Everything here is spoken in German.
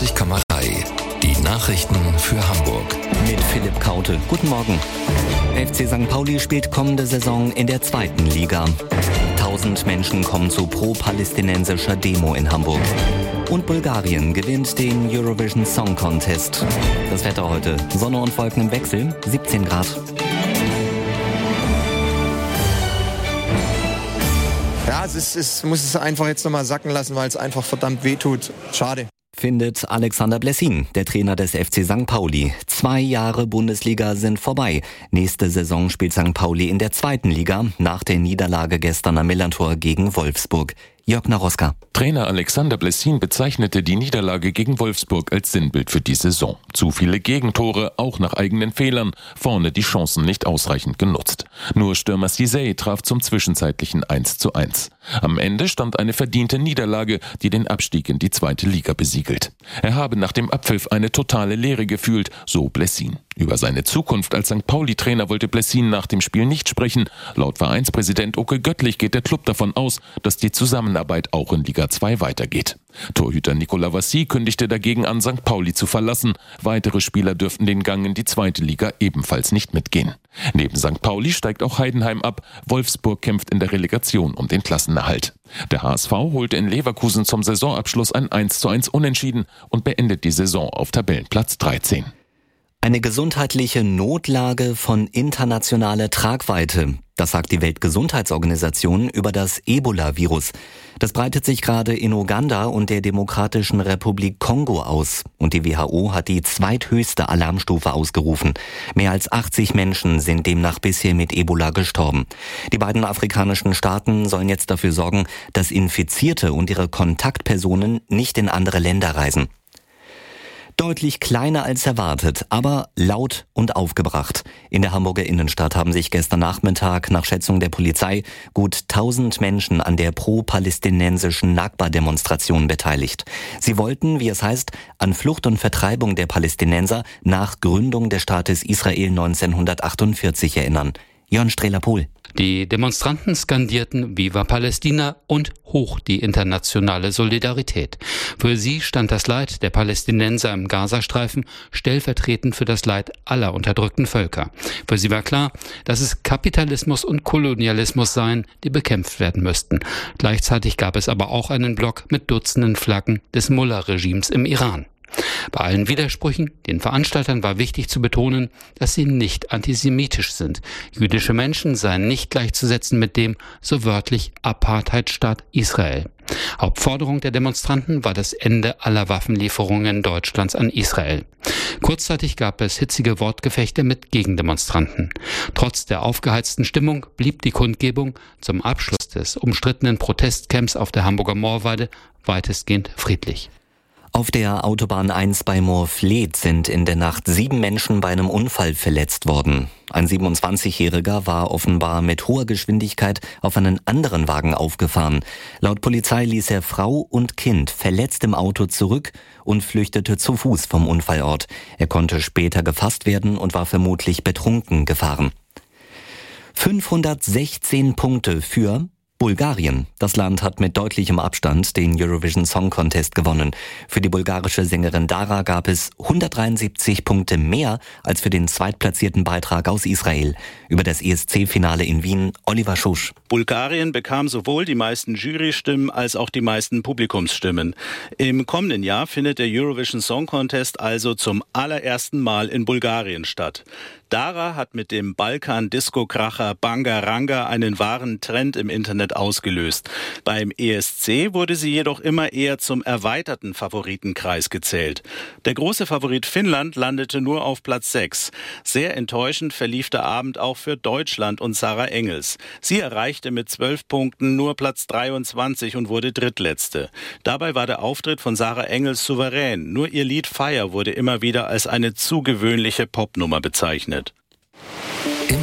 94,3. Die Nachrichten für Hamburg. Mit Philipp Kaute. Guten Morgen. FC St. Pauli spielt kommende Saison in der 2. Liga. 1000 Menschen kommen zu pro-palästinensischer Demo in Hamburg. Und Bulgarien gewinnt den Eurovision Song Contest. Das Wetter heute: Sonne und Wolken im Wechsel, 17 Grad. Ja, muss es einfach jetzt nochmal sacken lassen, weil es einfach verdammt wehtut. Schade. Findet Alexander Blessin, der Trainer des FC St. Pauli. 2 Jahre Bundesliga sind vorbei. Nächste Saison spielt St. Pauli in der 2. Liga nach der Niederlage gestern am Millerntor gegen Wolfsburg. Jörg Naroska. Trainer Alexander Blessin bezeichnete die Niederlage gegen Wolfsburg als Sinnbild für die Saison. Zu viele Gegentore, auch nach eigenen Fehlern, vorne die Chancen nicht ausreichend genutzt. Nur Stürmer Cissé traf zum zwischenzeitlichen 1:1. Am Ende stand eine verdiente Niederlage, die den Abstieg in die 2. Liga besiegelt. Er habe nach dem Abpfiff eine totale Leere gefühlt, so Blessin. Über seine Zukunft als St. Pauli-Trainer wollte Blessin nach dem Spiel nicht sprechen. Laut Vereinspräsident Oke Göttlich geht der Club davon aus, dass die Zusammenarbeit auch in Liga 2 weitergeht. Torhüter Nicolas Vassy kündigte dagegen an, St. Pauli zu verlassen. Weitere Spieler dürften den Gang in die 2. Liga ebenfalls nicht mitgehen. Neben St. Pauli steigt auch Heidenheim ab. Wolfsburg kämpft in der Relegation um den Klassenerhalt. Der HSV holte in Leverkusen zum Saisonabschluss ein 1:1 Unentschieden und beendet die Saison auf Tabellenplatz 13. Eine gesundheitliche Notlage von internationaler Tragweite. Das sagt die Weltgesundheitsorganisation über das Ebola-Virus. Das breitet sich gerade in Uganda und der Demokratischen Republik Kongo aus. Und die WHO hat die zweithöchste Alarmstufe ausgerufen. Mehr als 80 Menschen sind demnach bisher mit Ebola gestorben. Die beiden afrikanischen Staaten sollen jetzt dafür sorgen, dass Infizierte und ihre Kontaktpersonen nicht in andere Länder reisen. Deutlich kleiner als erwartet, aber laut und aufgebracht. In der Hamburger Innenstadt haben sich gestern Nachmittag nach Schätzung der Polizei gut 1000 Menschen an der pro-palästinensischen Nakba-Demonstration beteiligt. Sie wollten, wie es heißt, an Flucht und Vertreibung der Palästinenser nach Gründung des Staates Israel 1948 erinnern. Jörn Strehler-Pohl. Die Demonstranten skandierten Viva Palästina und hoch die internationale Solidarität. Für sie stand das Leid der Palästinenser im Gazastreifen stellvertretend für das Leid aller unterdrückten Völker. Für sie war klar, dass es Kapitalismus und Kolonialismus seien, die bekämpft werden müssten. Gleichzeitig gab es aber auch einen Block mit Dutzenden Flaggen des Mullah-Regimes im Iran. Bei allen Widersprüchen, den Veranstaltern war wichtig zu betonen, dass sie nicht antisemitisch sind. Jüdische Menschen seien nicht gleichzusetzen mit dem, so wörtlich, Apartheidstaat Israel. Hauptforderung der Demonstranten war das Ende aller Waffenlieferungen Deutschlands an Israel. Kurzzeitig gab es hitzige Wortgefechte mit Gegendemonstranten. Trotz der aufgeheizten Stimmung blieb die Kundgebung zum Abschluss des umstrittenen Protestcamps auf der Hamburger Moorweide weitestgehend friedlich. Auf der Autobahn 1 bei Moorfleet sind in der Nacht 7 Menschen bei einem Unfall verletzt worden. Ein 27-Jähriger war offenbar mit hoher Geschwindigkeit auf einen anderen Wagen aufgefahren. Laut Polizei ließ er Frau und Kind verletzt im Auto zurück und flüchtete zu Fuß vom Unfallort. Er konnte später gefasst werden und war vermutlich betrunken gefahren. 516 Punkte für Bulgarien. Das Land hat mit deutlichem Abstand den Eurovision Song Contest gewonnen. Für die bulgarische Sängerin Dara gab es 173 Punkte mehr als für den zweitplatzierten Beitrag aus Israel. Über das ESC-Finale in Wien, Oliver Schusch. Bulgarien bekam sowohl die meisten Jurystimmen als auch die meisten Publikumsstimmen. Im kommenden Jahr findet der Eurovision Song Contest also zum allerersten Mal in Bulgarien statt. Dara hat mit dem Balkan-Disco-Kracher Bangaranga einen wahren Trend im Internet ausgelöst. Beim ESC wurde sie jedoch immer eher zum erweiterten Favoritenkreis gezählt. Der große Favorit Finnland landete nur auf Platz 6. Sehr enttäuschend verlief der Abend auch für Deutschland und Sarah Engels. Sie erreichte mit 12 Punkten nur Platz 23 und wurde Drittletzte. Dabei war der Auftritt von Sarah Engels souverän. Nur ihr Lied Fire wurde immer wieder als eine zu gewöhnliche Popnummer bezeichnet.